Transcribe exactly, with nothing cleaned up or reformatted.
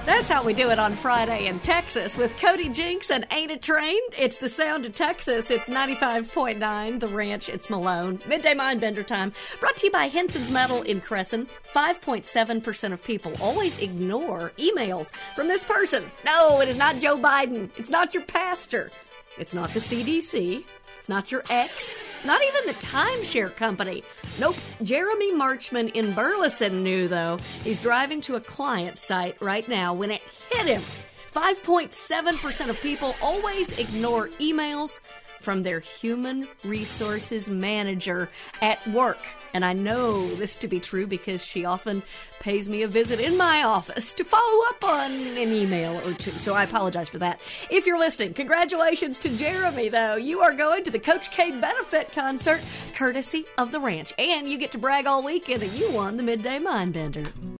That's how we do it on Friday in Texas with Cody Jinks and Ain't It Trained. It's the sound of Texas. It's ninety-five point nine, The Ranch. It's Malone. Midday Mindbender time. Brought to you by Henson's Metal in Crescent. five point seven percent of people always ignore emails from this person. No, it is not Joe Biden. It's not your pastor. It's not the C D C. It's not your ex. It's not even the timeshare company. Nope. Jeremy Marchman in Burleson knew, though. He's driving to a client site right now when it hit him. five point seven percent of people always ignore emails from their human resources manager at work. And I know this to be true because she often pays me a visit in my office to follow up on an email or two. So I apologize for that. If you're listening, congratulations to Jeremy, though. You are going to the Coach K benefit concert, courtesy of The Ranch. And you get to brag all weekend that you won the Midday Mindbender.